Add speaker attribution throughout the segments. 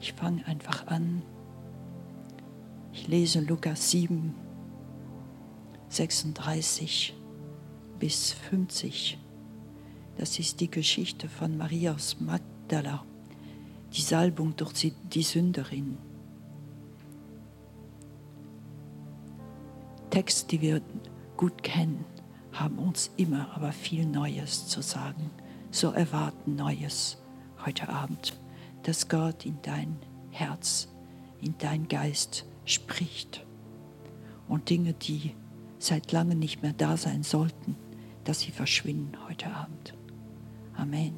Speaker 1: Ich fange einfach an. Ich lese Lukas 7, 36 bis 50. Das ist die Geschichte von Maria aus Magdala, die Salbung durch die Sünderin. Texte, die wir gut kennen, haben uns immer aber viel Neues zu sagen. So erwarten Neues heute Abend, dass Gott in dein Herz, in dein Geist spricht. Und Dinge, die seit langem nicht mehr da sein sollten, dass sie verschwinden heute Abend. Amen.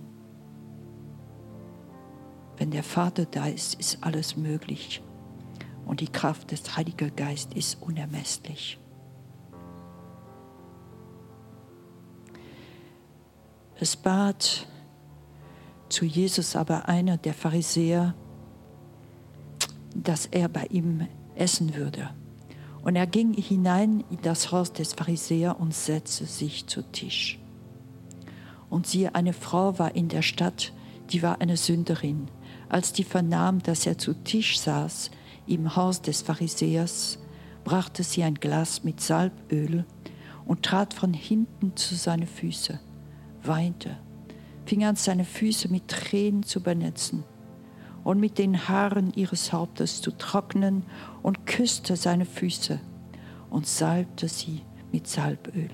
Speaker 1: Wenn der Vater da ist, ist alles möglich. Und die Kraft des Heiligen Geistes ist unermesslich. Es bat zu Jesus aber einer der Pharisäer, dass er bei ihm essen würde. Und er ging hinein in das Haus des Pharisäers und setzte sich zu Tisch. Und siehe, eine Frau war in der Stadt, die war eine Sünderin. Als die vernahm, dass er zu Tisch saß im Haus des Pharisäers, brachte sie ein Glas mit Salböl und trat von hinten zu seinen Füßen, weinte, fing an, seine Füße mit Tränen zu benetzen und mit den Haaren ihres Hauptes zu trocknen und küsste seine Füße und salbte sie mit Salböl.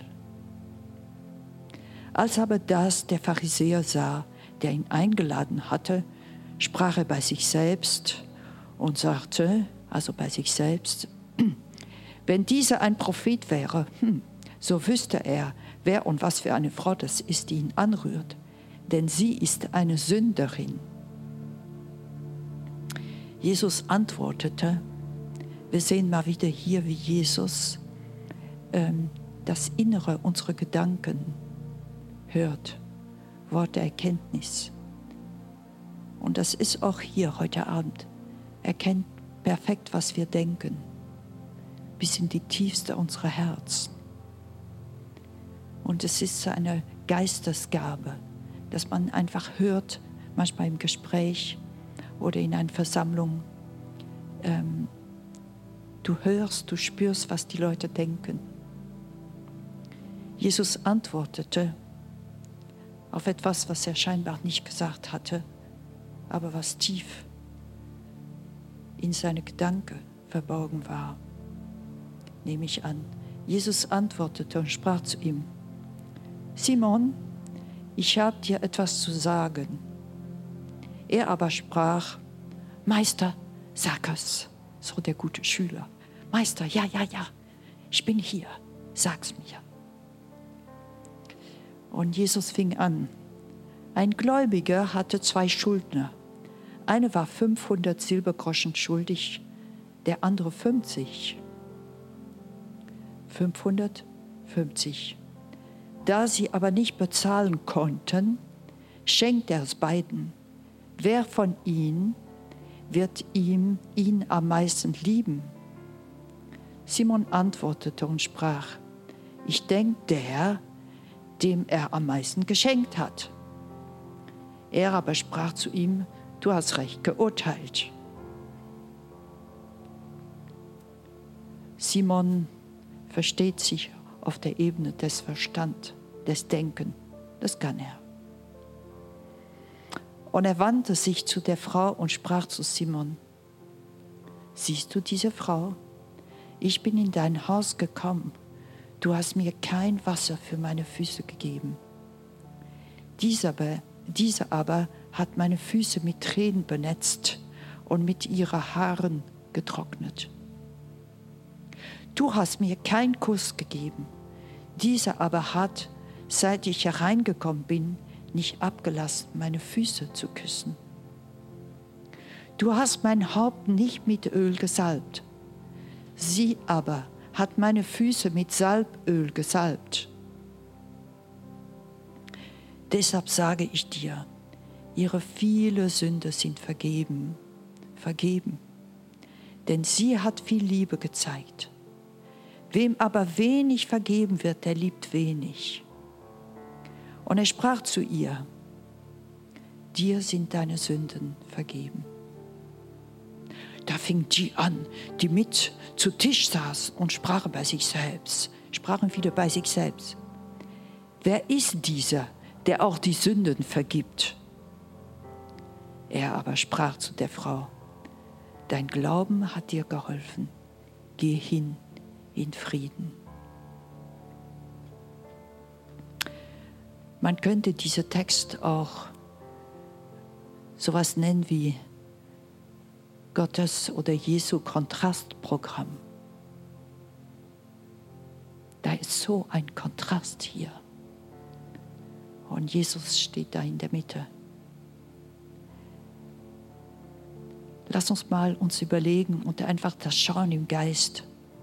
Speaker 1: Als aber das der Pharisäer sah, der ihn eingeladen hatte, sprach er bei sich selbst und sagte, also bei sich selbst, wenn dieser ein Prophet wäre, so wüsste er, wer und was für eine Frau das ist, die ihn anrührt, denn sie ist eine Sünderin. Jesus antwortete, wir sehen mal wieder hier, wie Jesus das Innere unserer Gedanken hört, Wort der Erkenntnis. Und das ist auch hier heute Abend. Er kennt perfekt, was wir denken, bis in die tiefste unserer Herzen. Und es ist eine Geistesgabe, dass man einfach hört, manchmal im Gespräch oder in einer Versammlung. Du hörst, du spürst, was die Leute denken. Jesus antwortete auf etwas, was er scheinbar nicht gesagt hatte, aber was tief in seine Gedanken verborgen war. Nehme ich an. Jesus antwortete und sprach zu ihm, Simon, ich habe dir etwas zu sagen. Er aber sprach, Meister, sag es. So der gute Schüler. Meister, ja, ich bin hier, sag's mir. Und Jesus fing an. Ein Gläubiger hatte 2 Schuldner. Einer war 500 Silbergroschen schuldig, der andere 50. 550. Da sie aber nicht bezahlen konnten, schenkt er es beiden. Wer von ihnen wird ihn am meisten lieben? Simon antwortete und sprach, ich denke, der, dem er am meisten geschenkt hat. Er aber sprach zu ihm, du hast recht geurteilt. Simon versteht sich auf der Ebene des Verstands, des Denken. Das kann er. Und er wandte sich zu der Frau und sprach zu Simon, siehst du diese Frau? Ich bin in dein Haus gekommen. Du hast mir kein Wasser für meine Füße gegeben. Diese aber hat meine Füße mit Tränen benetzt und mit ihren Haaren getrocknet. Du hast mir keinen Kuss gegeben. Diese aber hat, seit ich hereingekommen bin, nicht abgelassen, meine Füße zu küssen. Du hast mein Haupt nicht mit Öl gesalbt. Sie aber hat meine Füße mit Salböl gesalbt. Deshalb sage ich dir, ihre viele Sünde sind vergeben, denn sie hat viel Liebe gezeigt. Wem aber wenig vergeben wird, der liebt wenig. Und er sprach zu ihr, dir sind deine Sünden vergeben. Da fing die an, die mit zu Tisch saßen und sprachen wieder bei sich selbst. Wer ist dieser, der auch die Sünden vergibt? Er aber sprach zu der Frau: Dein Glauben hat dir geholfen. Geh hin in Frieden. Man könnte diesen Text auch sowas nennen wie Gottes oder Jesu Kontrastprogramm. Da ist so ein Kontrast hier. Und Jesus steht da in der Mitte. Lass uns mal uns überlegen und einfach das schauen im Geist.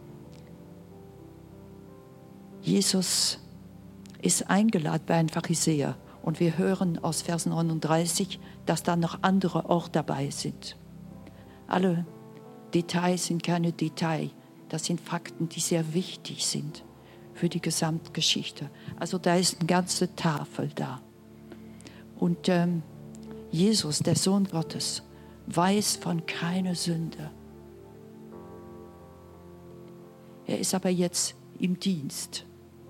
Speaker 1: Jesus ist eingeladen bei einem Pharisäer und wir hören aus Vers 39, dass da noch andere auch dabei sind. Alle Details sind keine Details, das sind Fakten, die sehr wichtig sind für die Gesamtgeschichte. Also da ist eine ganze Tafel da. Und Jesus, der Sohn Gottes, weiß von keiner Sünde. Er ist aber jetzt im Dienst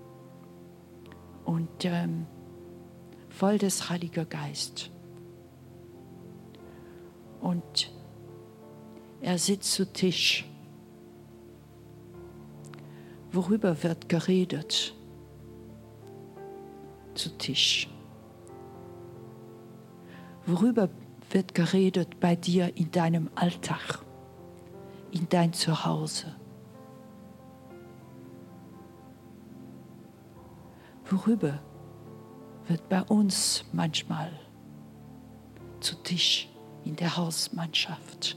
Speaker 1: und voll des Heiligen Geistes. Und er sitzt zu Tisch. Worüber wird geredet? Zu Tisch. Worüber wird geredet bei dir in deinem Alltag, in dein Zuhause? Worüber wird bei uns manchmal zu Tisch in der Hausmannschaft?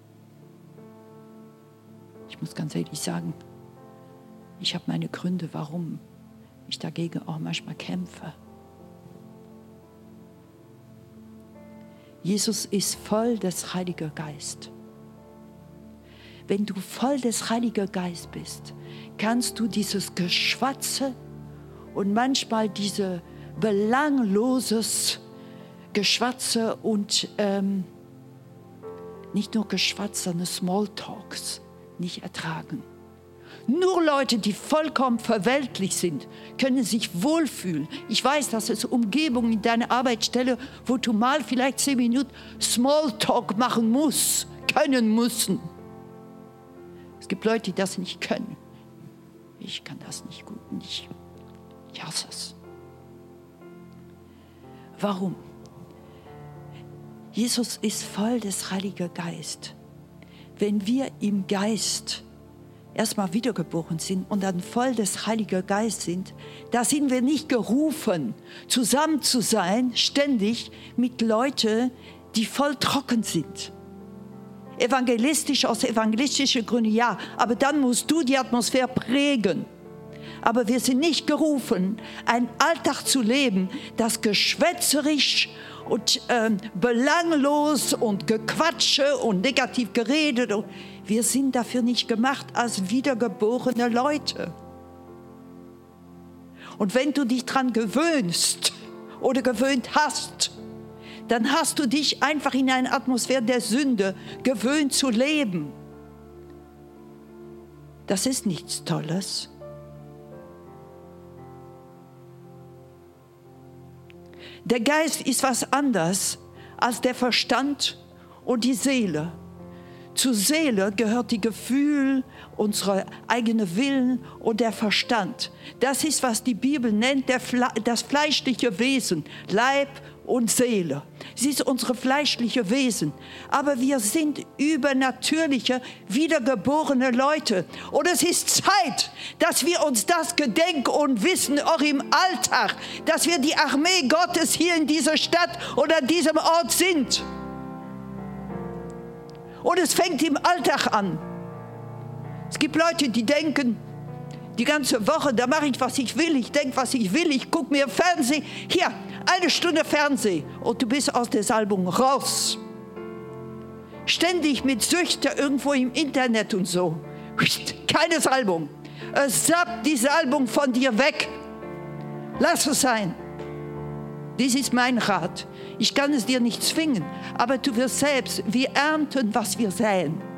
Speaker 1: Ich muss ganz ehrlich sagen, ich habe meine Gründe, warum ich dagegen auch manchmal kämpfe. Jesus ist voll des Heiligen Geistes. Wenn du voll des Heiligen Geistes bist, kannst du dieses Geschwatze und manchmal diese belangloses Geschwatze und nicht nur Geschwatze, sondern Smalltalks nicht ertragen. Nur Leute, die vollkommen verweltlich sind, können sich wohlfühlen. Ich weiß, dass es Umgebungen in deiner Arbeitsstelle, wo du mal vielleicht 10 Minuten Smalltalk machen musst, können müssen. Es gibt Leute, die das nicht können. Ich kann das nicht gut. Ich hasse es. Warum? Jesus ist voll des Heiligen Geistes. Wenn wir im Geist erstmal wiedergeboren sind und dann voll des Heiligen Geistes sind, da sind wir nicht gerufen, zusammen zu sein, ständig mit Leuten, die voll trocken sind. Evangelistisch aus evangelistischen Gründen, ja, aber dann musst du die Atmosphäre prägen. Aber wir sind nicht gerufen, einen Alltag zu leben, das geschwätzerisch und belanglos und Gequatsche und negativ geredet. Wir sind dafür nicht gemacht als wiedergeborene Leute. Und wenn du dich daran gewöhnst oder gewöhnt hast, dann hast du dich einfach in eine Atmosphäre der Sünde gewöhnt zu leben. Das ist nichts Tolles. Der Geist ist was anderes als der Verstand und die Seele. Zur Seele gehört die Gefühl, unsere eigene Willen und der Verstand. Das ist, was die Bibel nennt, das fleischliche Wesen, Leib und Seele. Es ist unsere fleischliche Wesen. Aber wir sind übernatürliche, wiedergeborene Leute. Und es ist Zeit, dass wir uns das gedenken und wissen, auch im Alltag, dass wir die Armee Gottes hier in dieser Stadt oder an diesem Ort sind. Und es fängt im Alltag an. Es gibt Leute, die denken, die ganze Woche, da mache ich, was ich will, ich denke, was ich will, ich gucke mir Fernsehen. Hier, 1 Stunde Fernsehen und du bist aus der Salbung raus. Ständig mit Süchten irgendwo im Internet und so. Keine Salbung. Es sappt die Salbung von dir weg. Lass es sein. Dies ist mein Rat. Ich kann es dir nicht zwingen, aber du wirst selbst, wir ernten, was wir säen.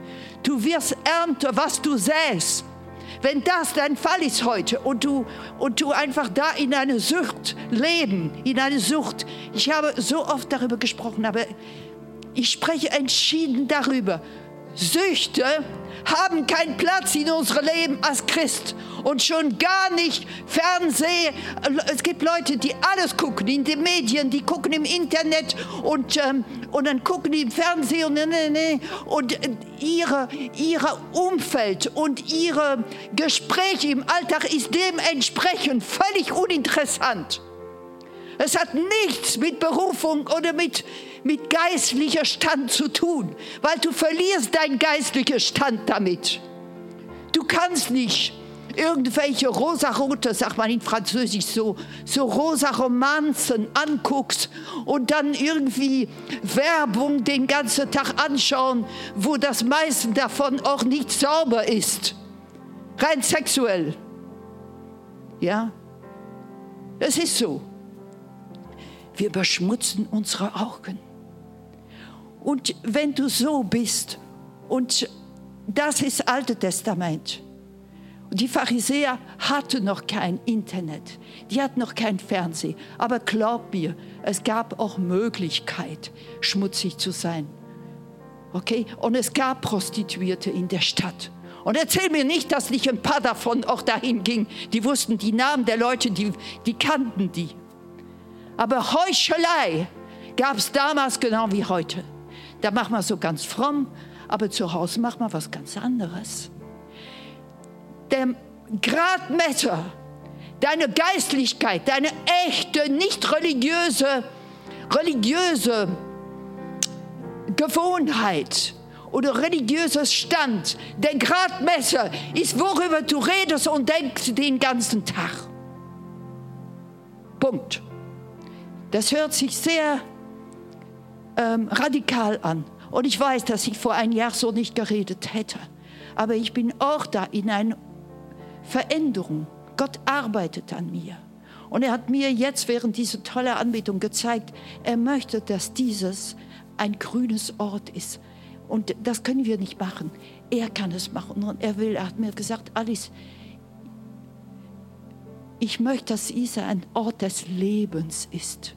Speaker 1: Du wirst ernten, was du säst. Wenn das dein Fall ist heute und du einfach da in eine Sucht leben, in eine Sucht. Ich habe so oft darüber gesprochen, aber ich spreche entschieden darüber. Süchte haben keinen Platz in unserem Leben als Christ und schon gar nicht Fernsehen. Es gibt Leute, die alles gucken, in den Medien, die gucken im Internet und dann gucken die im Fernsehen und ihr Umfeld und ihre Gespräche im Alltag ist dementsprechend völlig uninteressant. Es hat nichts mit Berufung oder mit geistlicher Stand zu tun, weil du verlierst deinen geistlichen Stand damit. Du kannst nicht irgendwelche rosarote, sagt man in Französisch, so rosa Romanzen anguckst und dann irgendwie Werbung den ganzen Tag anschauen, wo das meiste davon auch nicht sauber ist. Rein sexuell. Ja, es ist so. Wir beschmutzen unsere Augen. Und wenn du so bist, und das ist das Alte Testament, und die Pharisäer hatten noch kein Internet, die hatten noch kein Fernsehen, aber glaub mir, es gab auch Möglichkeit, schmutzig zu sein. Okay? Und es gab Prostituierte in der Stadt. Und erzähl mir nicht, dass nicht ein paar davon auch dahin gingen, die wussten die Namen der Leute, die kannten die. Aber Heuchelei gab es damals genau wie heute. Da macht man so ganz fromm, aber zu Hause macht man was ganz anderes. Der Gradmesser, deine Geistlichkeit, deine echte, nicht religiöse Gewohnheit oder religiöser Stand, der Gradmesser ist, worüber du redest und denkst den ganzen Tag. Punkt. Das hört sich sehr radikal an. Und ich weiß, dass ich vor einem Jahr so nicht geredet hätte. Aber ich bin auch da in einer Veränderung. Gott arbeitet an mir. Und er hat mir jetzt während dieser tollen Anbetung gezeigt, er möchte, dass dieses ein grünes Ort ist. Und das können wir nicht machen. Er kann es machen. Und er hat mir gesagt, Alice, ich möchte, dass Isa ein Ort des Lebens ist.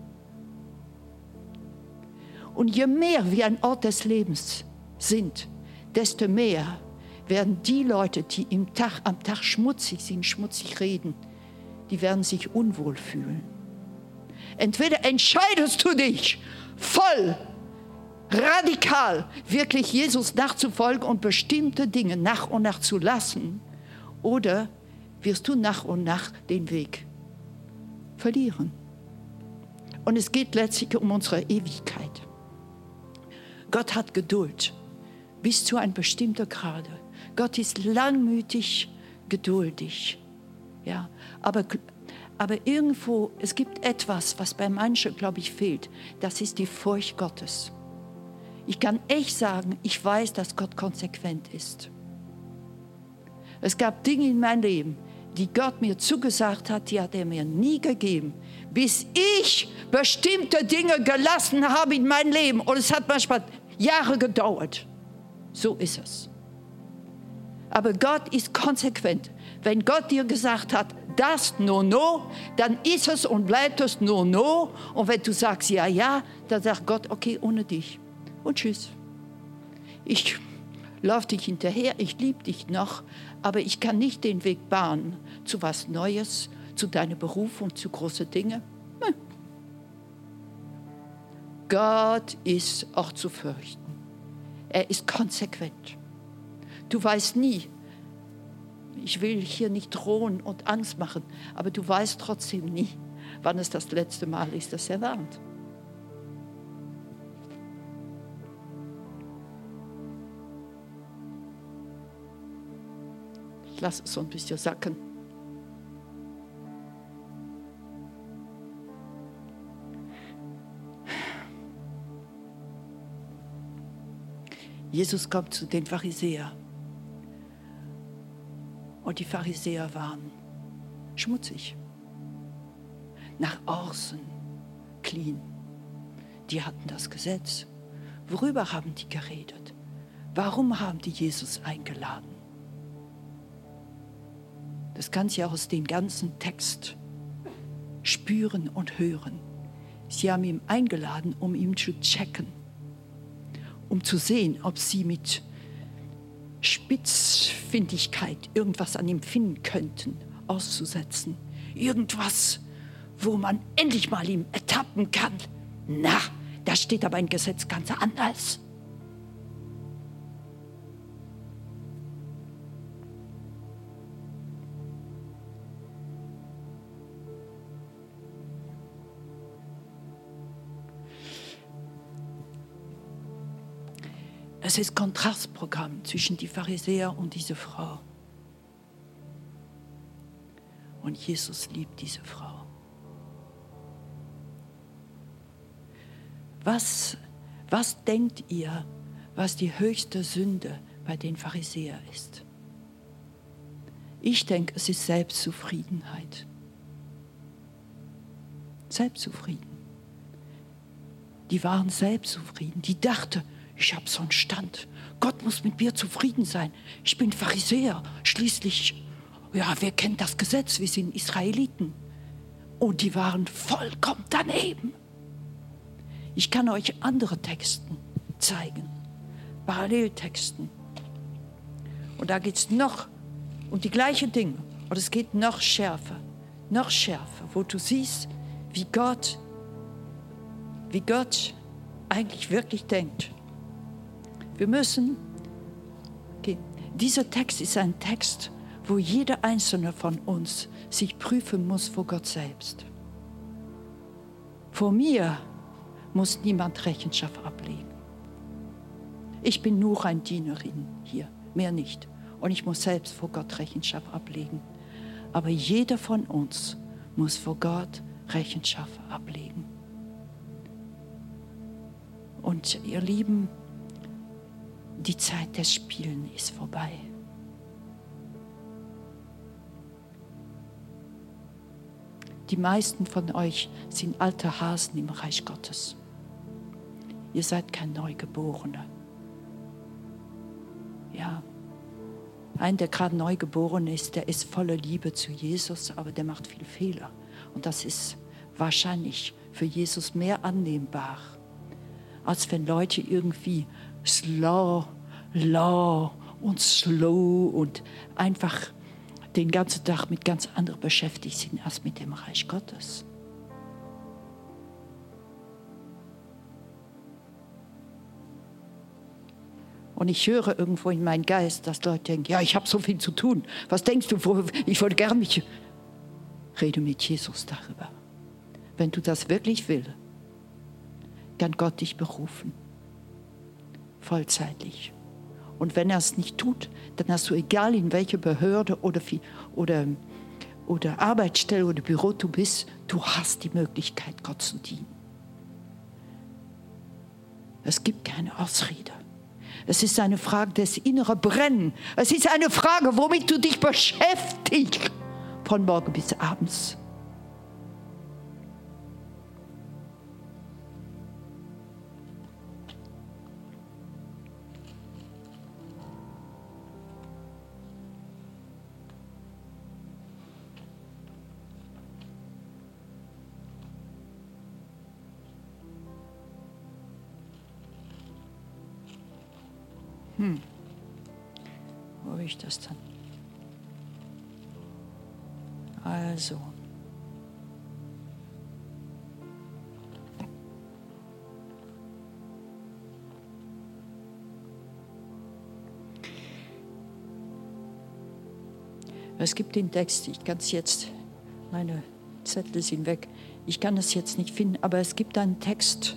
Speaker 1: Und je mehr wir ein Ort des Lebens sind, desto mehr werden die Leute, die am Tag schmutzig sind, schmutzig reden, die werden sich unwohl fühlen. Entweder entscheidest du dich voll, radikal, wirklich Jesus nachzufolgen und bestimmte Dinge nach und nach zu lassen, oder wirst du nach und nach den Weg verlieren. Und es geht letztlich um unsere Ewigkeit. Gott hat Geduld bis zu einem bestimmten Grade. Gott ist langmütig, geduldig. Ja, aber irgendwo, es gibt etwas, was bei manchen, glaube ich, fehlt. Das ist die Furcht Gottes. Ich kann echt sagen, ich weiß, dass Gott konsequent ist. Es gab Dinge in meinem Leben, die Gott mir zugesagt hat, die hat er mir nie gegeben, bis ich bestimmte Dinge gelassen habe in meinem Leben. Und es hat manchmal Jahre gedauert. So ist es. Aber Gott ist konsequent. Wenn Gott dir gesagt hat, das no, dann ist es und bleibt es no. Und wenn du sagst ja, dann sagt Gott, okay, ohne dich. Und tschüss. Ich laufe dich hinterher, ich liebe dich noch, aber ich kann nicht den Weg bahnen zu was Neues, zu deiner Berufung, zu großen Dingen. Gott ist auch zu fürchten. Er ist konsequent. Du weißt nie, ich will hier nicht drohen und Angst machen, aber du weißt trotzdem nie, wann es das letzte Mal ist, dass er warnt. Ich lasse es so ein bisschen sacken. Jesus kommt zu den Pharisäern. Und die Pharisäer waren schmutzig. Nach außen clean. Die hatten das Gesetz. Worüber haben die geredet? Warum haben die Jesus eingeladen? Das kannst du ja aus dem ganzen Text spüren und hören. Sie haben ihn eingeladen, um ihn zu checken, um zu sehen, ob sie mit Spitzfindigkeit irgendwas an ihm finden könnten, auszusetzen. Irgendwas, wo man endlich mal ihm ertappen kann. Na, da steht aber ein Gesetz ganz anders. Es ist Kontrastprogramm zwischen die Pharisäer und diese Frau. Und Jesus liebt diese Frau. Was denkt ihr, was die höchste Sünde bei den Pharisäern ist? Ich denke, es ist Selbstzufriedenheit. Selbstzufrieden. Die waren selbstzufrieden. Die dachten, ich habe so einen Stand. Gott muss mit mir zufrieden sein. Ich bin Pharisäer. Schließlich, ja, wer kennt das Gesetz? Wir sind Israeliten. Und die waren vollkommen daneben. Ich kann euch andere Texten zeigen. Paralleltexten. Und da geht es noch um die gleichen Dinge. Und es geht noch schärfer. Noch schärfer. Wo du siehst, wie Gott eigentlich wirklich denkt. Wir müssen, dieser Text ist ein Text, wo jeder Einzelne von uns sich prüfen muss vor Gott selbst. Vor mir muss niemand Rechenschaft ablegen. Ich bin nur eine Dienerin hier, mehr nicht. Und ich muss selbst vor Gott Rechenschaft ablegen. Aber jeder von uns muss vor Gott Rechenschaft ablegen. Und ihr Lieben, die Zeit des Spielen ist vorbei. Die meisten von euch sind alte Hasen im Reich Gottes. Ihr seid kein Neugeborener. Ja, ein, der gerade neugeboren ist, der ist voller Liebe zu Jesus, aber der macht viele Fehler. Und das ist wahrscheinlich für Jesus mehr annehmbar, als wenn Leute irgendwie slow und einfach den ganzen Tag mit ganz anderen beschäftigt sind als mit dem Reich Gottes. Und ich höre irgendwo in meinem Geist, dass Leute denken, ja, ich habe so viel zu tun. Was denkst du, ich wollte gerne mich... Rede mit Jesus darüber. Wenn du das wirklich willst, kann Gott dich berufen. Vollzeitlich. Und wenn er es nicht tut, dann hast du, egal in welcher Behörde oder Arbeitsstelle oder Büro du bist, du hast die Möglichkeit, Gott zu dienen. Es gibt keine Ausrede. Es ist eine Frage des inneren Brennen. Es ist eine Frage, womit du dich beschäftigst, von morgen bis abends. Wo habe ich das dann? Also. Es gibt den Text, ich kann es jetzt, meine Zettel sind weg, ich kann es jetzt nicht finden, aber es gibt einen Text,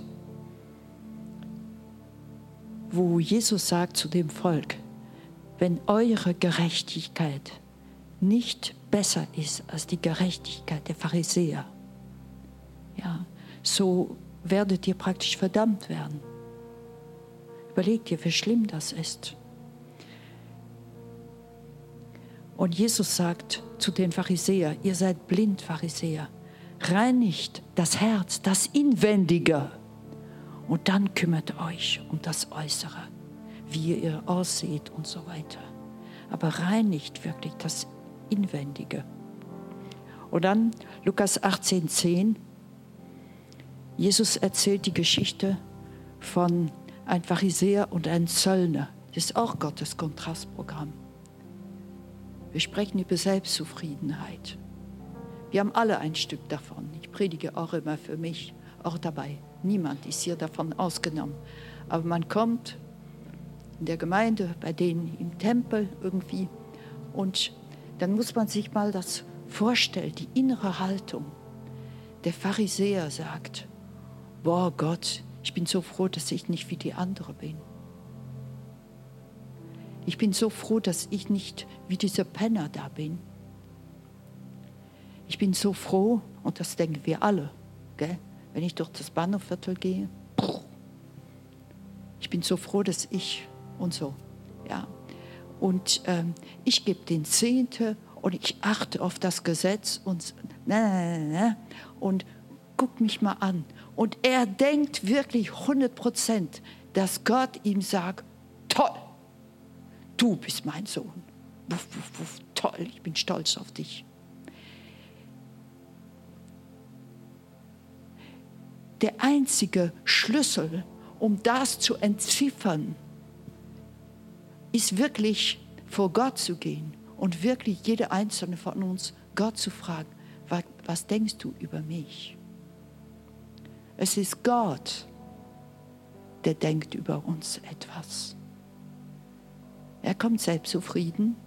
Speaker 1: wo Jesus sagt zu dem Volk, wenn eure Gerechtigkeit nicht besser ist als die Gerechtigkeit der Pharisäer, ja, so werdet ihr praktisch verdammt werden. Überlegt ihr, wie schlimm das ist. Und Jesus sagt zu den Pharisäern, ihr seid blind, Pharisäer, reinigt das Herz, das Inwendige, und dann kümmert euch um das Äußere. wie ihr ausseht und so weiter. Aber reinigt wirklich das Inwendige. Und dann Lukas 18,10. Jesus erzählt die Geschichte von einem Pharisäer und einem Zöllner. Das ist auch Gottes Kontrastprogramm. Wir sprechen über Selbstzufriedenheit. Wir haben alle ein Stück davon. Ich predige auch immer für mich, auch dabei. Niemand ist hier davon ausgenommen. Aber man kommt in der Gemeinde, bei denen im Tempel irgendwie, und dann muss man sich mal das vorstellen, die innere Haltung. Der Pharisäer sagt, boah Gott, ich bin so froh, dass ich nicht wie die anderen bin. Ich bin so froh, dass ich nicht wie dieser Penner da bin. Ich bin so froh, und das denken wir alle, gell? Wenn ich durch das Bahnhofviertel gehe. Ich bin so froh, dass ich und so. Ja. Und ich gebe den Zehnte und ich achte auf das Gesetz und guck mich mal an. Und er denkt wirklich 100%, dass Gott ihm sagt, toll, du bist mein Sohn. Wuff, wuff, wuff, toll, ich bin stolz auf dich. Der einzige Schlüssel, um das zu entziffern, ist wirklich vor Gott zu gehen und wirklich jeder einzelne von uns Gott zu fragen, was denkst du über mich? Es ist Gott, der denkt über uns etwas. Er kommt selbstzufrieden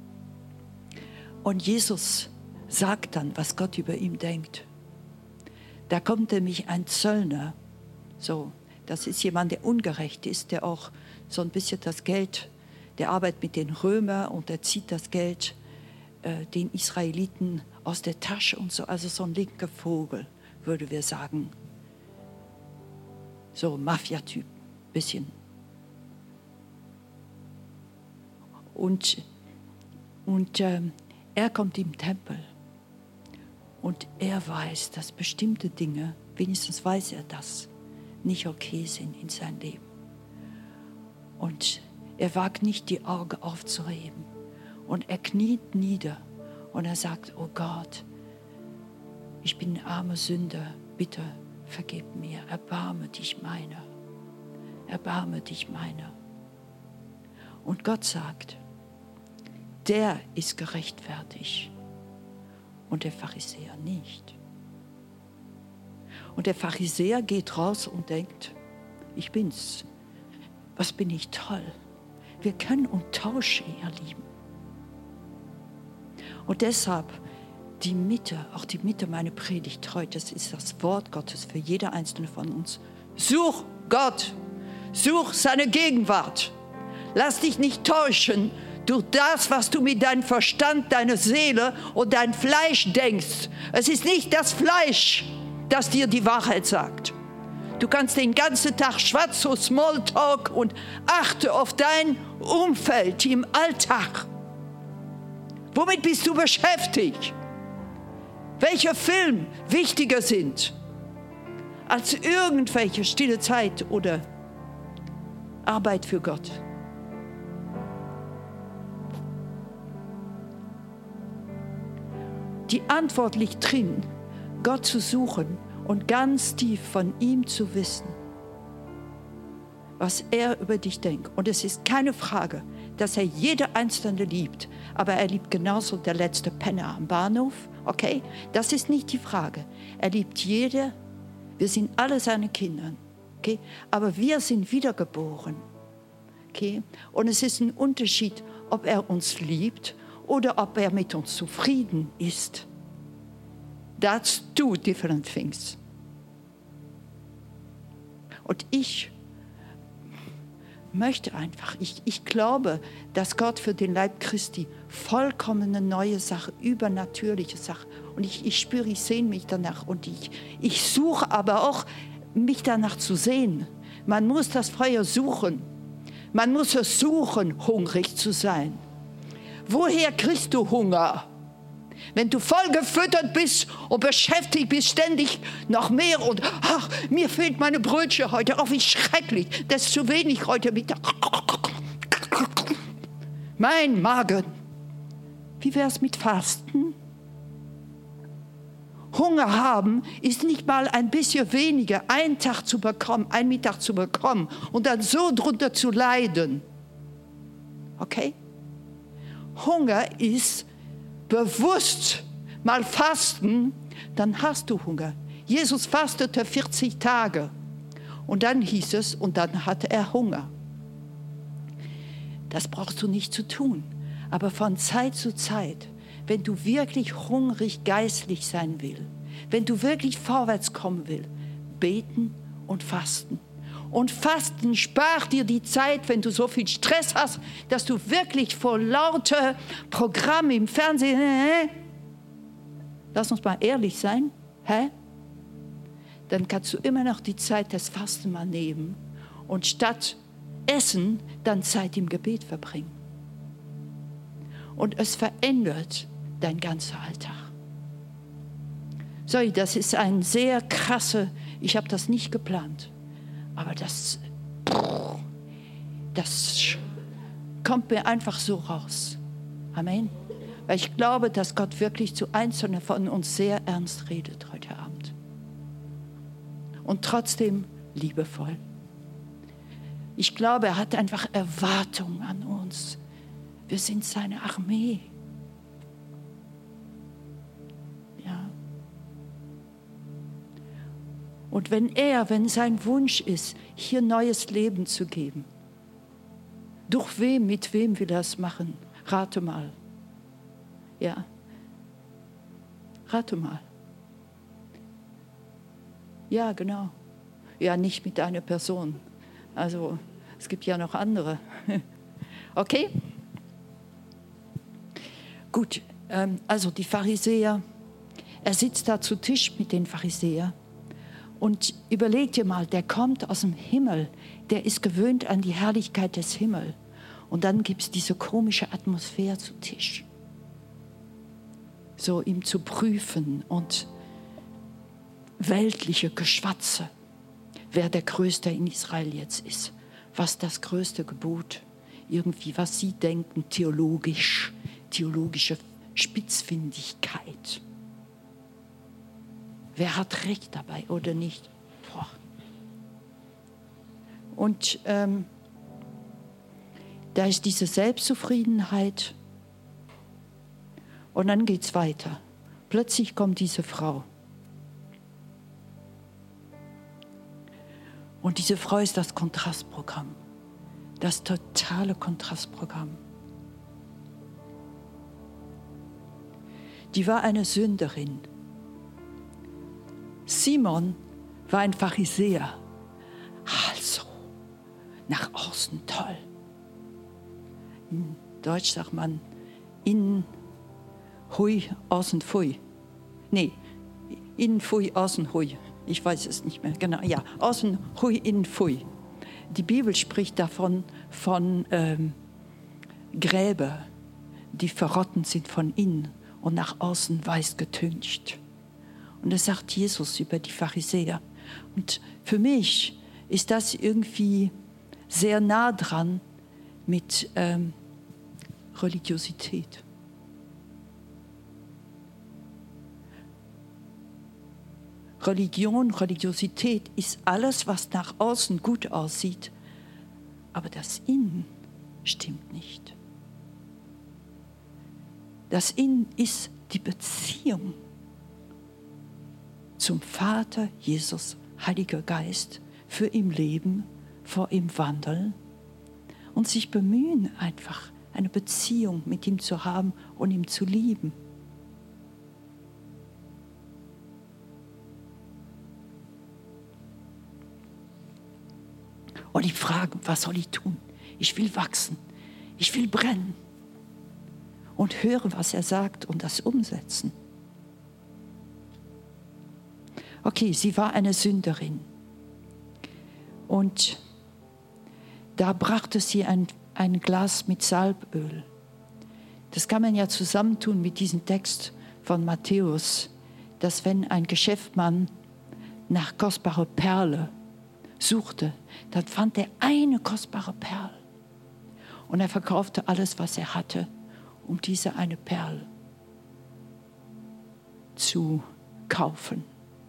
Speaker 1: und Jesus sagt dann, was Gott über ihn denkt. Da kommt nämlich ein Zöllner, so, das ist jemand, der ungerecht ist, der auch so ein bisschen das Geld, der arbeitet mit den Römern und der zieht das Geld den Israeliten aus der Tasche und so, also so ein linker Vogel, würde wir sagen. So Mafia-Typ, bisschen. Und er kommt im Tempel und er weiß, dass bestimmte Dinge, wenigstens weiß er das, nicht okay sind in seinem Leben. Und er wagt nicht, die Augen aufzuheben. Und er kniet nieder und er sagt, oh Gott, ich bin ein armer Sünder, bitte vergib mir, erbarme dich meiner. Erbarme dich meiner. Und Gott sagt, der ist gerechtfertigt und der Pharisäer nicht. Und der Pharisäer geht raus und denkt, ich bin's. Was bin ich toll. Wir können und tauschen, ihr Lieben. Und deshalb die Mitte, auch die Mitte meiner Predigt heute, das ist das Wort Gottes für jeder einzelne von uns. Such Gott, such seine Gegenwart. Lass dich nicht täuschen durch das, was du mit deinem Verstand, deiner Seele und deinem Fleisch denkst. Es ist nicht das Fleisch, das dir die Wahrheit sagt. Du kannst den ganzen Tag schwarz so Smalltalk und achte auf dein Umfeld im Alltag. Womit bist du beschäftigt? Welcher Film wichtiger sind als irgendwelche stille Zeit oder Arbeit für Gott? Die Antwort liegt drin, Gott zu suchen und ganz tief von ihm zu wissen, was er über dich denkt. Und es ist keine Frage, dass er jede Einzelne liebt, aber er liebt genauso der letzte Penner am Bahnhof, okay? Das ist nicht die Frage. Er liebt jede, wir sind alle seine Kinder, okay? Aber wir sind wiedergeboren, okay? Und es ist ein Unterschied, ob er uns liebt oder ob er mit uns zufrieden ist. That's two different things. Und ich möchte einfach, ich glaube, dass Gott für den Leib Christi vollkommen eine neue Sache, übernatürliche Sache. Und ich spüre, ich sehne mich danach und ich suche aber auch, mich danach zu sehen. Man muss das Feuer suchen. Man muss es suchen, hungrig zu sein. Woher kriegst du Hunger? Wenn du voll gefüttert bist und beschäftigt bist, ständig noch mehr und ach, mir fehlt meine Brötchen heute, oh wie schrecklich, das ist zu wenig heute Mittag. mein Magen. Wie wäre es mit Fasten? Hunger haben ist nicht mal ein bisschen weniger, einen Tag zu bekommen, einen Mittag zu bekommen und dann so drunter zu leiden. Okay? Hunger ist bewusst mal fasten, dann hast du Hunger. Jesus fastete 40 Tage und dann hieß es, und dann hatte er Hunger. Das brauchst du nicht zu tun, aber von Zeit zu Zeit, wenn du wirklich hungrig geistlich sein willst, wenn du wirklich vorwärts kommen willst, beten und fasten. Und Fasten spart dir die Zeit, wenn du so viel Stress hast, dass du wirklich vor lauter Programm im Fernsehen, lass uns mal ehrlich sein, dann kannst du immer noch die Zeit des Fasten mal nehmen und statt Essen dann Zeit im Gebet verbringen. Und es verändert dein ganzer Alltag. Sorry, das ist ein sehr krasse, ich habe das nicht geplant, aber das kommt mir einfach so raus. Amen. Weil ich glaube, dass Gott wirklich zu Einzelnen von uns sehr ernst redet heute Abend. Und trotzdem liebevoll. Ich glaube, er hat einfach Erwartungen an uns. Wir sind seine Armee. Ja. Und wenn sein Wunsch ist, hier neues Leben zu geben, durch wem, mit wem will er es machen? Rate mal. Ja. Rate mal. Ja, genau. Ja, nicht mit einer Person. Also, es gibt ja noch andere. Okay? Gut, also die Pharisäer, er sitzt da zu Tisch mit den Pharisäern und überleg dir mal, der kommt aus dem Himmel, der ist gewöhnt an die Herrlichkeit des Himmels und dann gibt es diese komische Atmosphäre zu Tisch. So ihm zu prüfen und weltliche Geschwatze, wer der Größte in Israel jetzt ist, was das größte Gebot, irgendwie, was sie denken, theologische Spitzfindigkeit. Wer hat Recht dabei oder nicht? Boah. Und da ist diese Selbstzufriedenheit und dann geht es weiter. Plötzlich kommt diese Frau. Und diese Frau ist das Kontrastprogramm, das totale Kontrastprogramm. Die war eine Sünderin. Simon war ein Pharisäer. Also, nach außen toll. In Deutsch sagt man, innen hui, außen pfui. Nee, innen pfui, außen hui. Ich weiß es nicht mehr, genau, ja, außen hui, innen pfui. Die Bibel spricht davon, von Gräber, die verrotten sind von innen und nach außen weiß getüncht. Und das sagt Jesus über die Pharisäer. Und für mich ist das irgendwie sehr nah dran mit Religiosität. Religiosität ist alles, was nach außen gut aussieht, aber das Innen stimmt nicht. Das Innen ist die Beziehung zum Vater, Jesus, Heiliger Geist, für ihm leben, vor ihm wandeln und sich bemühen, einfach eine Beziehung mit ihm zu haben und ihm zu lieben. Und ich frage, was soll ich tun? Ich will wachsen, ich will brennen und höre, was er sagt und das umsetzen. Okay, sie war eine Sünderin und da brachte sie ein Glas mit Salböl. Das kann man ja zusammentun mit diesem Text von Matthäus, dass wenn ein Geschäftsmann nach kostbarer Perle suchte, dann fand er eine kostbare Perle. Und er verkaufte alles, was er hatte, um diese eine Perle zu kaufen.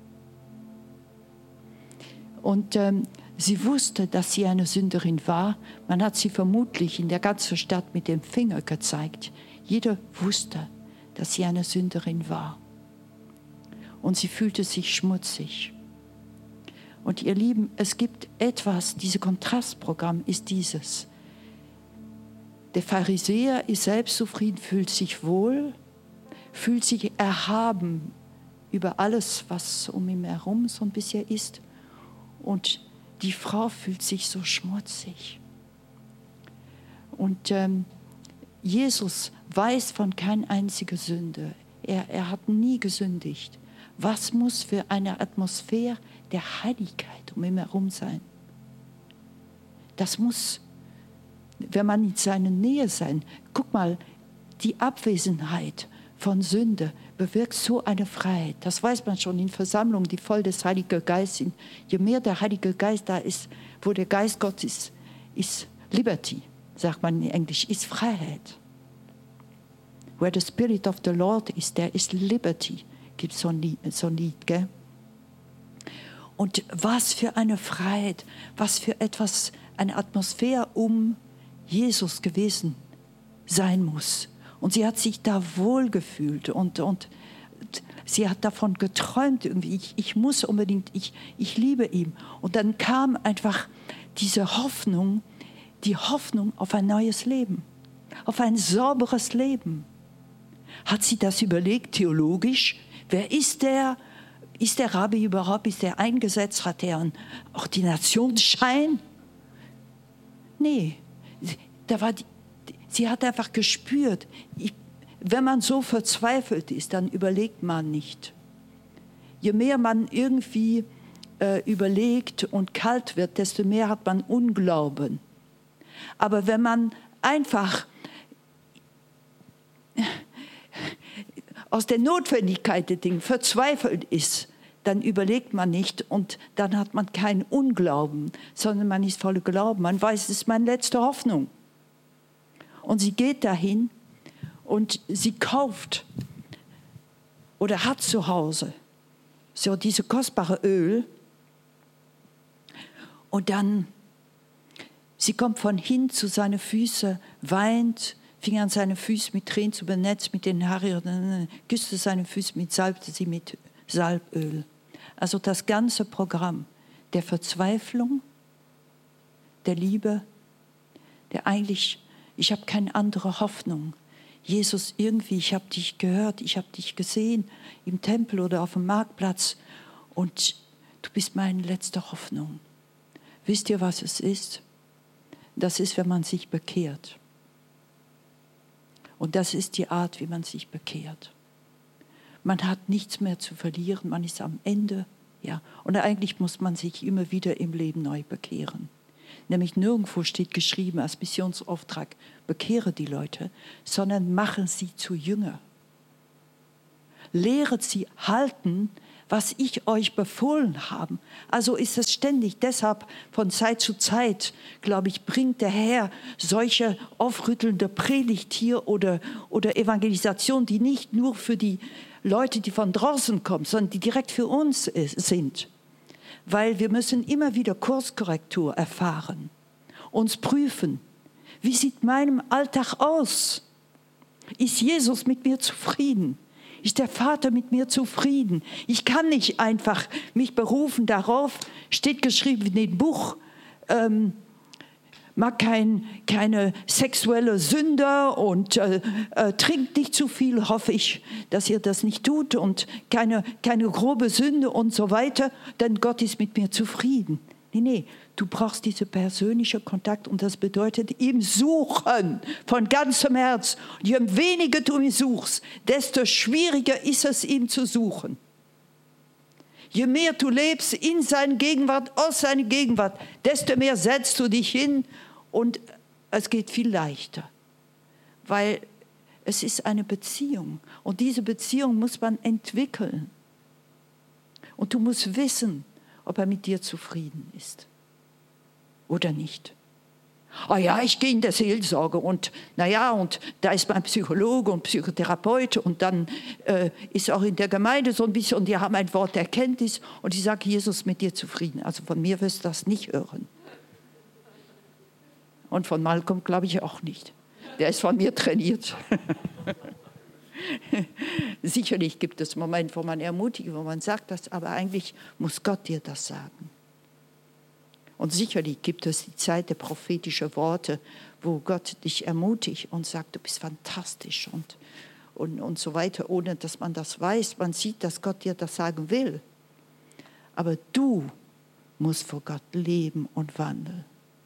Speaker 1: Und sie wusste, dass sie eine Sünderin war. Man hat sie vermutlich in der ganzen Stadt mit dem Finger gezeigt. Jeder wusste, dass sie eine Sünderin war. Und sie fühlte sich schmutzig. Und ihr Lieben, es gibt etwas, dieses Kontrastprogramm ist dieses. Der Pharisäer ist selbstzufrieden, fühlt sich wohl, fühlt sich erhaben über alles, was um ihn herum so ein bisschen ist. Und die Frau fühlt sich so schmutzig. Und Jesus weiß von keiner einzigen Sünde. Er hat nie gesündigt. Was muss für eine Atmosphäre der Heiligkeit um ihn herum sein? Das muss, wenn man in seiner Nähe sein, guck mal, die Abwesenheit von Sünde bewirkt so eine Freiheit. Das weiß man schon in Versammlungen, die voll des Heiligen Geistes sind. Je mehr der Heilige Geist da ist, wo der Geist Gottes ist Liberty, sagt man in Englisch, ist Freiheit. Where the Spirit of the Lord is, there is liberty. Gibt so ein Lied, gell? Und was für eine Freiheit, was für etwas, eine Atmosphäre um Jesus gewesen sein muss. Und sie hat sich da wohlgefühlt und sie hat davon geträumt, irgendwie, ich muss unbedingt, ich liebe ihn. Und dann kam einfach diese Hoffnung, die Hoffnung auf ein neues Leben, auf ein sauberes Leben. Hat sie das überlegt, theologisch? Wer ist der? Ist der Rabbi überhaupt? Ist der eingesetzt? Hat er einen Ordinationsschein? Nee, sie hat einfach gespürt, wenn man so verzweifelt ist, dann überlegt man nicht. Je mehr man irgendwie überlegt und kalt wird, desto mehr hat man Unglauben. Aber wenn man einfach aus der Notwendigkeit der Dinge verzweifelt ist, dann überlegt man nicht und dann hat man keinen Unglauben, sondern man ist voller Glauben. Man weiß, es ist meine letzte Hoffnung. Und sie geht dahin und sie kauft oder hat zu Hause so diese kostbare Öl. Und dann, sie kommt von hin zu seinen Füßen, weint, fing an, seine Füße mit Tränen zu benetzen, mit den Haaren, küsste seine Füße, salbte sie mit Salböl. Also das ganze Programm der Verzweiflung, der Liebe, der eigentlich, ich habe keine andere Hoffnung. Jesus, irgendwie, ich habe dich gehört, ich habe dich gesehen im Tempel oder auf dem Marktplatz und du bist meine letzte Hoffnung. Wisst ihr, was es ist? Das ist, wenn man sich bekehrt. Und das ist die Art, wie man sich bekehrt. Man hat nichts mehr zu verlieren, man ist am Ende. Ja. Und eigentlich muss man sich immer wieder im Leben neu bekehren. Nämlich nirgendwo steht geschrieben als Missionsauftrag, bekehre die Leute, sondern machen sie zu Jünger. Lehret sie halten, was ich euch befohlen habe. Also ist es ständig. Deshalb von Zeit zu Zeit, glaube ich, bringt der Herr solche aufrüttelnde Predigt hier oder Evangelisation, die nicht nur für die Leute, die von draußen kommen, sondern die direkt für uns sind. Weil wir müssen immer wieder Kurskorrektur erfahren, uns prüfen. Wie sieht mein Alltag aus? Ist Jesus mit mir zufrieden? Ist der Vater mit mir zufrieden? Ich kann nicht einfach mich berufen darauf, steht geschrieben in dem Buch, mag keine sexuelle Sünde und trinkt nicht zu viel, hoffe ich, dass ihr das nicht tut und keine grobe Sünde und so weiter, denn Gott ist mit mir zufrieden. Nee, du brauchst diesen persönlichen Kontakt und das bedeutet ihm suchen von ganzem Herz. Und je weniger du ihn suchst, desto schwieriger ist es, ihn zu suchen. Je mehr du lebst in seiner Gegenwart, aus seiner Gegenwart, desto mehr setzt du dich hin und es geht viel leichter. Weil es ist eine Beziehung und diese Beziehung muss man entwickeln. Und du musst wissen, ob er mit dir zufrieden ist oder nicht. Ah ja, ich gehe in der Seelsorge und naja, und da ist mein Psychologe und Psychotherapeut und dann ist auch in der Gemeinde so ein bisschen und die haben ein Wort der Erkenntnis und ich sage, Jesus mit dir zufrieden. Also von mir wirst du das nicht hören. Und von Malcolm glaube ich auch nicht. Der ist von mir trainiert. Sicherlich gibt es Momente, wo man ermutigt, wo man sagt das, aber eigentlich muss Gott dir das sagen. Und sicherlich gibt es die Zeit der prophetischen Worte, wo Gott dich ermutigt und sagt, du bist fantastisch und so weiter, ohne dass man das weiß. Man sieht, dass Gott dir das sagen will. Aber du musst vor Gott leben und wandeln.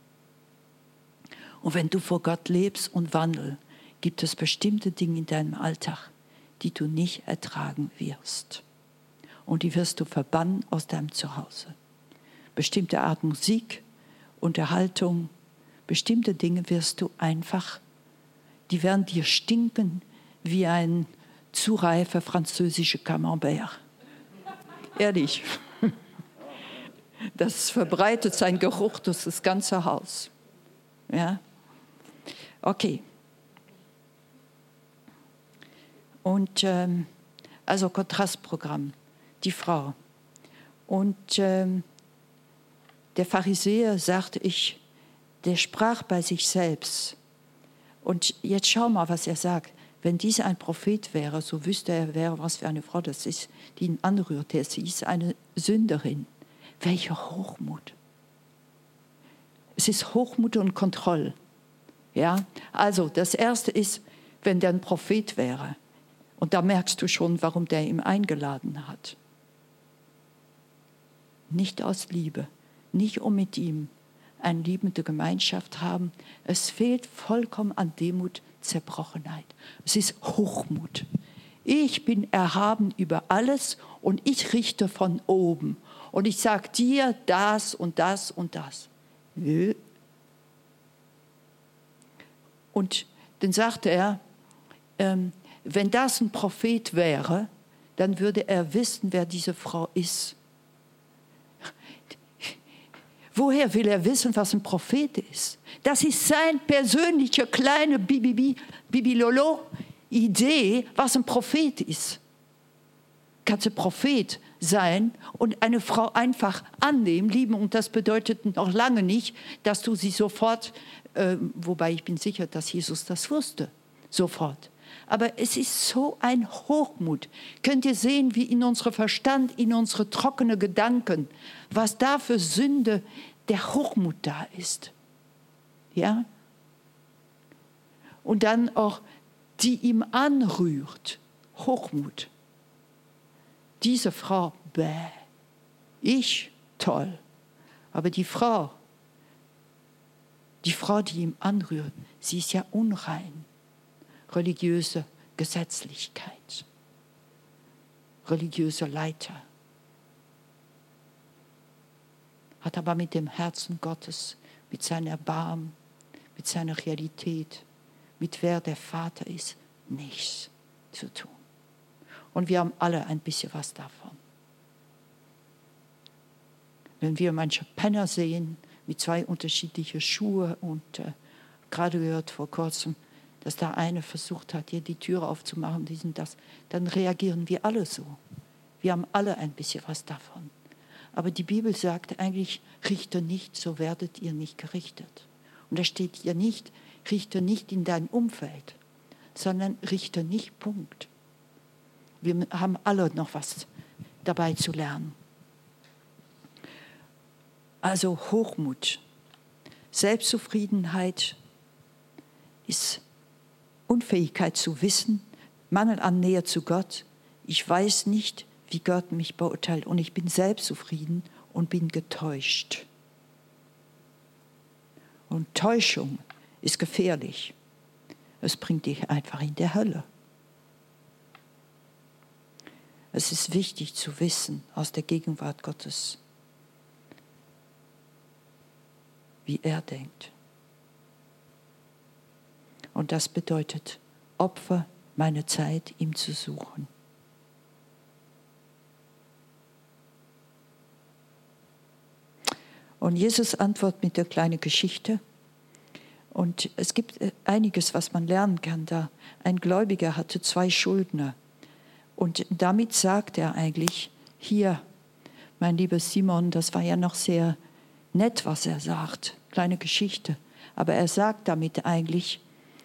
Speaker 1: Und wenn du vor Gott lebst und wandelst, gibt es bestimmte Dinge in deinem Alltag, die du nicht ertragen wirst. Und die wirst du verbannen aus deinem Zuhause. Bestimmte Art Musik, Unterhaltung, bestimmte Dinge wirst du einfach, die werden dir stinken wie ein zu reifer französischer Camembert. Ehrlich. Das verbreitet seinen Geruch durch das ganze Haus. Ja? Okay. Und also Kontrastprogramm, die Frau. Und der Pharisäer sagte der sprach bei sich selbst. Und jetzt schau mal, was er sagt. Wenn dies ein Prophet wäre, so wüsste er, was für eine Frau das ist, die ihn anrührte. Sie ist eine Sünderin. Welcher Hochmut. Es ist Hochmut und Kontrolle. Ja? Also das Erste ist, wenn der ein Prophet wäre. Und da merkst du schon, warum der ihn eingeladen hat. Nicht aus Liebe. Nicht um mit ihm eine liebende Gemeinschaft haben. Es fehlt vollkommen an Demut, Zerbrochenheit. Es ist Hochmut. Ich bin erhaben über alles und ich richte von oben. Und ich sage dir das und das und das. Nö. Und dann sagte er, wenn das ein Prophet wäre, dann würde er wissen, wer diese Frau ist. Woher will er wissen, was ein Prophet ist? Das ist seine persönliche kleine Bibilolo-Idee, was ein Prophet ist. Kannst du Prophet sein und eine Frau einfach annehmen, lieben. Und das bedeutet noch lange nicht, dass du sie sofort, wobei ich bin sicher, dass Jesus das wusste, sofort. Aber es ist so ein Hochmut. Könnt ihr sehen, wie in unserem Verstand, in unsere trockenen Gedanken, was da für Sünde, der Hochmut da ist. Ja? Und dann auch, die ihm anrührt. Hochmut. Diese Frau, bäh. Ich, toll. Aber die Frau, die ihm anrührt, sie ist ja unrein. Religiöse Gesetzlichkeit, religiöser Leiter, hat aber mit dem Herzen Gottes, mit seinem Erbarmen, mit seiner Realität, mit wer der Vater ist, nichts zu tun. Und wir haben alle ein bisschen was davon. Wenn wir manche Penner sehen mit 2 unterschiedlichen Schuhen und gerade gehört vor kurzem, dass da eine versucht hat, hier die Türe aufzumachen, dies und das, dann reagieren wir alle so. Wir haben alle ein bisschen was davon. Aber die Bibel sagt eigentlich, richte nicht, so werdet ihr nicht gerichtet. Und da steht hier nicht, richte nicht in dein Umfeld, sondern richte nicht, Punkt. Wir haben alle noch was dabei zu lernen. Also Hochmut, Selbstzufriedenheit ist Unfähigkeit zu wissen, Mangel an Nähe zu Gott. Ich weiß nicht, wie Gott mich beurteilt und ich bin selbstzufrieden und bin getäuscht. Und Täuschung ist gefährlich. Es bringt dich einfach in die Hölle. Es ist wichtig zu wissen aus der Gegenwart Gottes, wie er denkt. Und das bedeutet, opfer meine Zeit, ihm zu suchen. Und Jesus antwortet mit der kleinen Geschichte. Und es gibt einiges, was man lernen kann da. Ein Gläubiger hatte 2 Schuldner. Und damit sagt er eigentlich, hier, mein lieber Simon, das war ja noch sehr nett, was er sagt, kleine Geschichte. Aber er sagt damit eigentlich,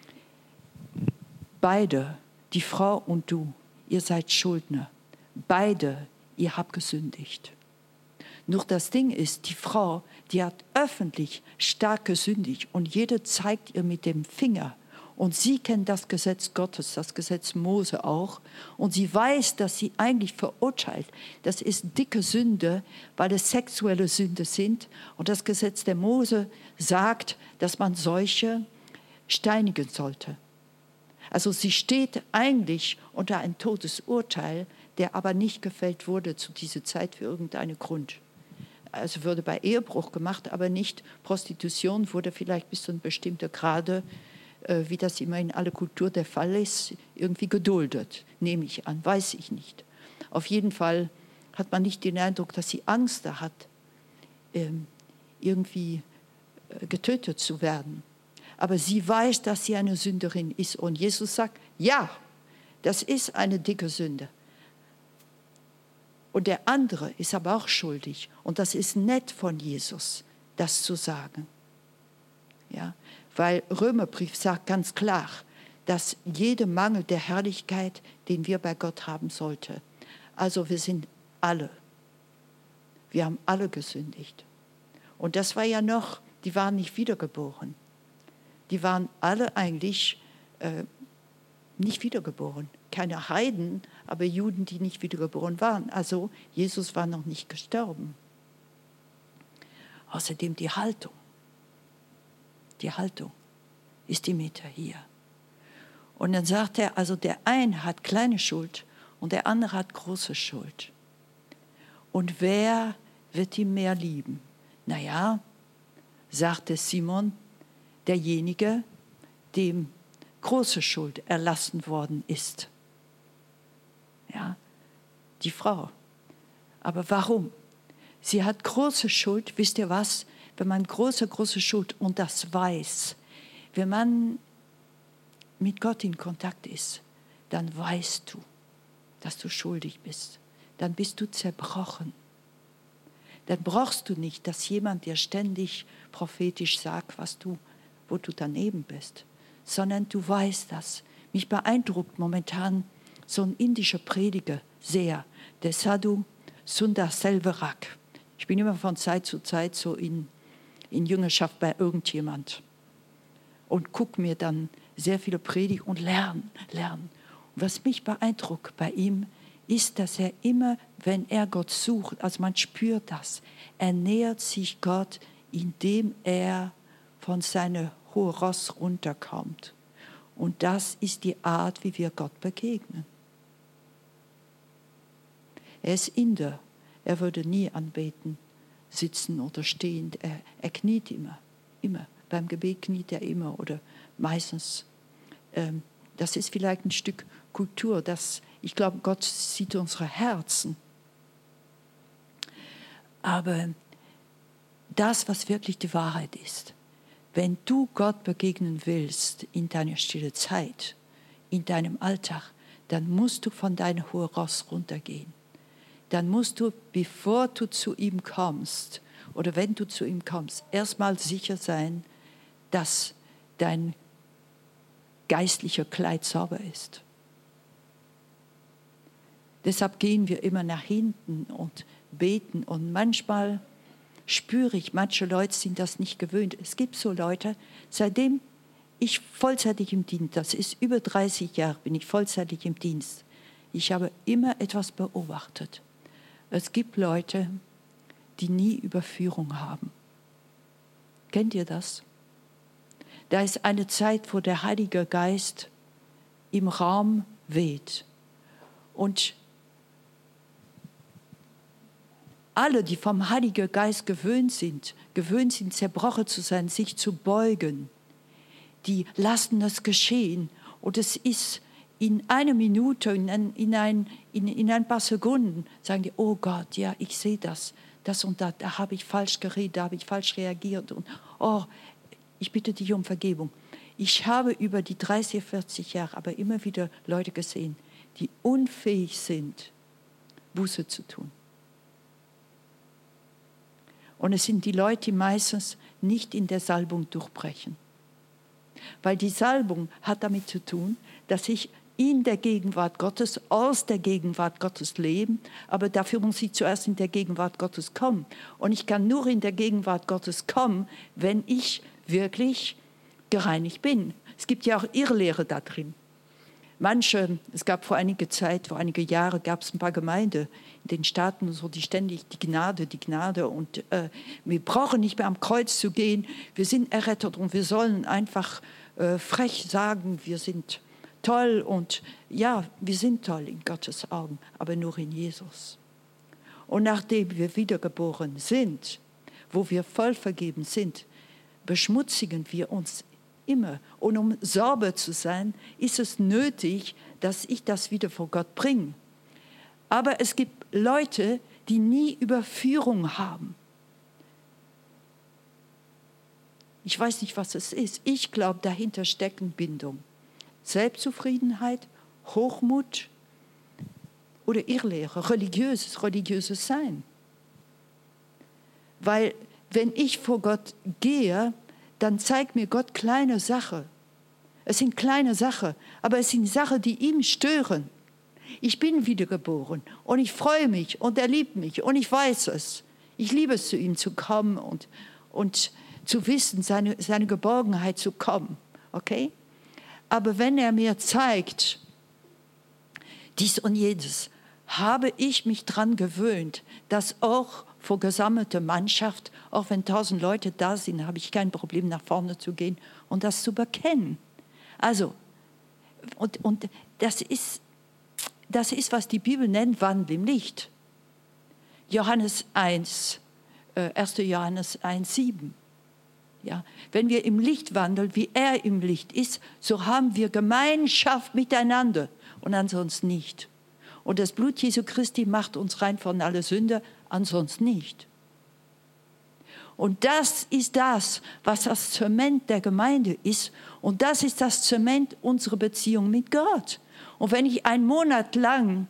Speaker 1: beide, die Frau und du, ihr seid Schuldner. Beide, ihr habt gesündigt. Nur das Ding ist, die Frau, die hat öffentlich stark gesündigt und jeder zeigt ihr mit dem Finger. Und sie kennt das Gesetz Gottes, das Gesetz Mose auch. Und sie weiß, dass sie eigentlich verurteilt. Das ist dicke Sünde, weil es sexuelle Sünde sind. Und das Gesetz der Mose sagt, dass man solche steinigen sollte. Also sie steht eigentlich unter einem Todesurteil, der aber nicht gefällt wurde zu dieser Zeit für irgendeinen Grund. Also wurde bei Ehebruch gemacht, aber nicht Prostitution wurde vielleicht bis zu einem bestimmten Grade, wie das immer in aller Kultur der Fall ist, irgendwie geduldet, nehme ich an, weiß ich nicht. Auf jeden Fall hat man nicht den Eindruck, dass sie Angst da hat, irgendwie getötet zu werden. Aber sie weiß, dass sie eine Sünderin ist. Und Jesus sagt, ja, das ist eine dicke Sünde. Und der andere ist aber auch schuldig. Und das ist nett von Jesus, das zu sagen. Ja? Weil Römerbrief sagt ganz klar, dass jeder Mangel der Herrlichkeit, den wir bei Gott haben sollten. Also wir sind alle. Wir haben alle gesündigt. Und das war ja noch, die waren nicht wiedergeboren. Die waren alle eigentlich nicht wiedergeboren. Keine Heiden, aber Juden, die nicht wiedergeboren waren. Also Jesus war noch nicht gestorben. Außerdem die Haltung. Die Haltung ist die Mitte hier. Und dann sagt er, also der eine hat kleine Schuld und der andere hat große Schuld. Und wer wird ihn mehr lieben? Naja, sagte Simon, derjenige, dem große Schuld erlassen worden ist. Ja, die Frau. Aber warum? Sie hat große Schuld, wisst ihr was? Wenn man große Schuld und das weiß, wenn man mit Gott in Kontakt ist, dann weißt du, dass du schuldig bist. Dann bist du zerbrochen. Dann brauchst du nicht, dass jemand dir ständig prophetisch sagt, wo du daneben bist, sondern du weißt das. Mich beeindruckt momentan so ein indischer Prediger sehr, der Sadhu Sundar Selvarak. Ich bin immer von Zeit zu Zeit so in Jüngerschaft bei irgendjemand und gucke mir dann sehr viele Predigten und lerne. Und was mich beeindruckt bei ihm, ist, dass er immer, wenn er Gott sucht, also man spürt das, er nähert sich Gott, indem er von seinem hohen Ross runterkommt. Und das ist die Art, wie wir Gott begegnen. Er ist Inder. Er würde nie anbeten, sitzen oder stehend. Er kniet immer. Beim Gebet kniet er immer oder meistens. Das ist vielleicht ein Stück Kultur. Ich glaube, Gott sieht unsere Herzen. Aber das, was wirklich die Wahrheit ist, wenn du Gott begegnen willst in deiner stille Zeit, in deinem Alltag, dann musst du von deinem hohen Ross runtergehen. Dann musst du, bevor du zu ihm kommst, oder wenn du zu ihm kommst, erstmal sicher sein, dass dein geistlicher Kleid sauber ist. Deshalb gehen wir immer nach hinten und beten. Und manchmal spüre ich, manche Leute sind das nicht gewöhnt. Es gibt so Leute, seitdem ich vollzeitig im Dienst, das ist über 30 Jahre, bin ich vollzeitig im Dienst. Ich habe immer etwas beobachtet. Es gibt Leute, die nie Überführung haben. Kennt ihr das? Da ist eine Zeit, wo der Heilige Geist im Raum weht. Und alle, die vom Heiligen Geist gewöhnt sind, zerbrochen zu sein, sich zu beugen, die lassen es geschehen. Und es ist in einer Minute, in ein paar Sekunden, sagen die, oh Gott, ja, ich sehe das und das, da habe ich falsch geredet, da habe ich falsch reagiert. Und Ich bitte dich um Vergebung. Ich habe über die 30, 40 Jahre aber immer wieder Leute gesehen, die unfähig sind, Buße zu tun. Und es sind die Leute, die meistens nicht in der Salbung durchbrechen. Weil die Salbung hat damit zu tun, dass ich in der Gegenwart Gottes, aus der Gegenwart Gottes leben, aber dafür muss ich zuerst in der Gegenwart Gottes kommen. Und ich kann nur in der Gegenwart Gottes kommen, wenn ich wirklich gereinigt bin. Es gibt ja auch Irrlehre da drin. Es gab vor einiger Zeit, vor einigen Jahren, gab es ein paar Gemeinden in den Staaten, so, die ständig die Gnade und wir brauchen nicht mehr am Kreuz zu gehen, wir sind errettet und wir sollen einfach frech sagen, wir sind toll und ja, wir sind toll in Gottes Augen, aber nur in Jesus. Und nachdem wir wiedergeboren sind, wo wir voll vergeben sind, beschmutzigen wir uns immer. Und um sauber zu sein, ist es nötig, dass ich das wieder vor Gott bringe. Aber es gibt Leute, die nie Überführung haben. Ich weiß nicht, was es ist. Ich glaube, dahinter stecken Bindung. Selbstzufriedenheit, Hochmut oder Irrlehre, religiöses Sein. Weil wenn ich vor Gott gehe, dann zeigt mir Gott kleine Sachen. Es sind kleine Sachen, aber es sind Sachen, die ihm stören. Ich bin wiedergeboren und ich freue mich und er liebt mich und ich weiß es. Ich liebe es, zu ihm zu kommen und zu wissen, seine Geborgenheit zu kommen. Okay? Aber wenn er mir zeigt, dies und jenes, habe ich mich daran gewöhnt, dass auch vor gesammelter Mannschaft, auch wenn 1000 Leute da sind, habe ich kein Problem, nach vorne zu gehen und das zu bekennen. Also, und das ist, was die Bibel nennt, Wandel im Licht. 1. Johannes 1,7. Ja, wenn wir im Licht wandeln, wie er im Licht ist, so haben wir Gemeinschaft miteinander und ansonsten nicht. Und das Blut Jesu Christi macht uns rein von aller Sünde, ansonsten nicht. Und das ist das, was das Zement der Gemeinde ist. Und das ist das Zement unserer Beziehung mit Gott. Und wenn ich einen Monat lang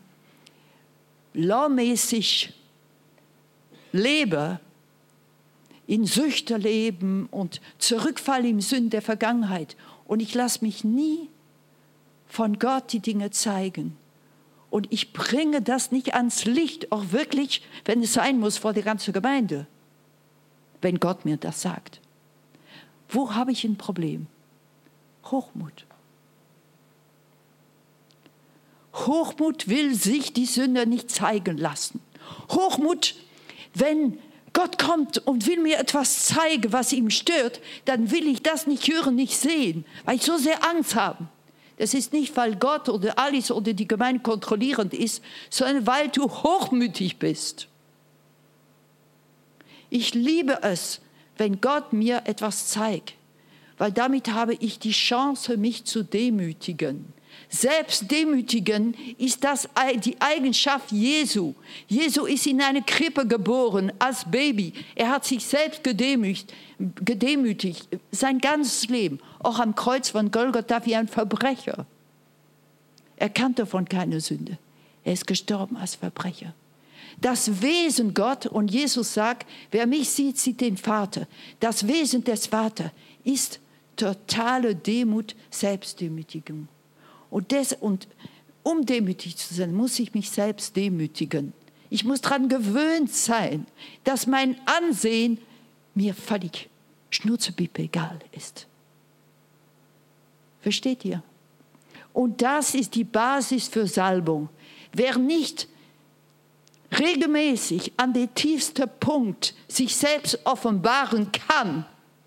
Speaker 1: lawmäßig lebe, in Süchte leben und zurückfalle im Sünden der Vergangenheit und ich lasse mich nie von Gott die Dinge zeigen, und ich bringe das nicht ans Licht, auch wirklich, wenn es sein muss, vor der ganzen Gemeinde, wenn Gott mir das sagt. Wo habe ich ein Problem? Hochmut. Hochmut will sich die Sünder nicht zeigen lassen. Hochmut, wenn Gott kommt und will mir etwas zeigen, was ihm stört, dann will ich das nicht hören, nicht sehen, weil ich so sehr Angst habe. Das ist nicht, weil Gott oder alles oder die Gemeinde kontrollierend ist, sondern weil du hochmütig bist. Ich liebe es, wenn Gott mir etwas zeigt, weil damit habe ich die Chance, mich zu demütigen. Selbst demütigen ist das die Eigenschaft Jesu. Jesu ist in eine Krippe geboren als Baby. Er hat sich selbst gedemütigt, sein ganzes Leben, auch am Kreuz von Golgatha wie ein Verbrecher. Er kannte von keiner Sünde. Er ist gestorben als Verbrecher. Das Wesen Gott, und Jesus sagt, wer mich sieht, sieht den Vater. Das Wesen des Vaters ist totale Demut, Selbstdemütigung. Und um demütig zu sein, muss ich mich selbst demütigen. Ich muss daran gewöhnt sein, dass mein Ansehen mir völlig schnurzepiep egal ist. Versteht ihr? Und das ist die Basis für Salbung. Wer nicht regelmäßig an den tiefsten Punkt sich selbst offenbaren kann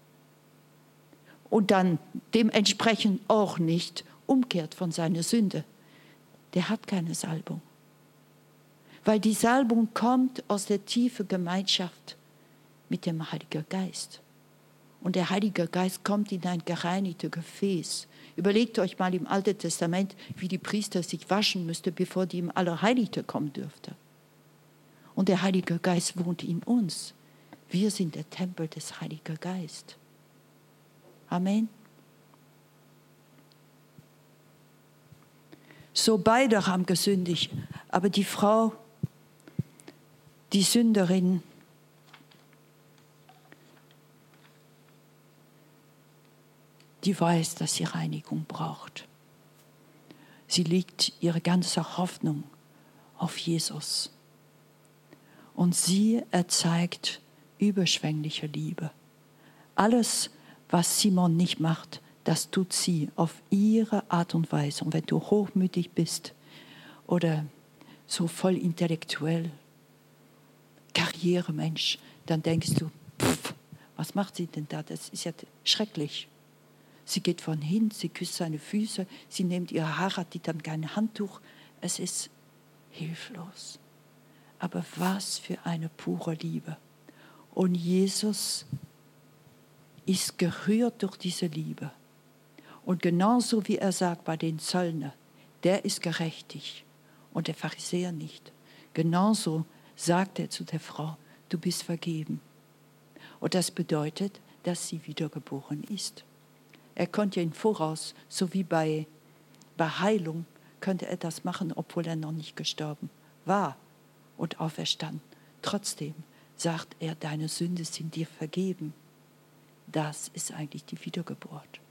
Speaker 1: und dann dementsprechend auch nicht umkehrt von seiner Sünde, der hat keine Salbung. Weil die Salbung kommt aus der tiefen Gemeinschaft mit dem Heiligen Geist. Und der Heilige Geist kommt in ein gereinigtes Gefäß. Überlegt euch mal im Alten Testament, wie die Priester sich waschen müssten, bevor die im Allerheiligste kommen dürften. Und der Heilige Geist wohnt in uns. Wir sind der Tempel des Heiligen Geistes. Amen. So beide haben gesündigt, aber die Frau, die Sünderin, die weiß, dass sie Reinigung braucht. Sie legt ihre ganze Hoffnung auf Jesus. Und sie erzeigt überschwängliche Liebe. Alles, was Simon nicht macht, das tut sie auf ihre Art und Weise. Und wenn du hochmütig bist oder so voll intellektuell, Karrieremensch, dann denkst du, was macht sie denn da? Das ist ja schrecklich. Sie geht von hin, sie küsst seine Füße, sie nimmt ihre Haare, hat dann kein Handtuch. Es ist hilflos. Aber was für eine pure Liebe. Und Jesus ist gerührt durch diese Liebe. Und genauso wie er sagt bei den Zöllnern, der ist gerechtig und der Pharisäer nicht. Genauso sagt er zu der Frau, du bist vergeben. Und das bedeutet, dass sie wiedergeboren ist. Er konnte im Voraus, so wie bei Heilung, könnte er das machen, obwohl er noch nicht gestorben war und auferstanden. Trotzdem sagt er, deine Sünden sind dir vergeben. Das ist eigentlich die Wiedergeburt.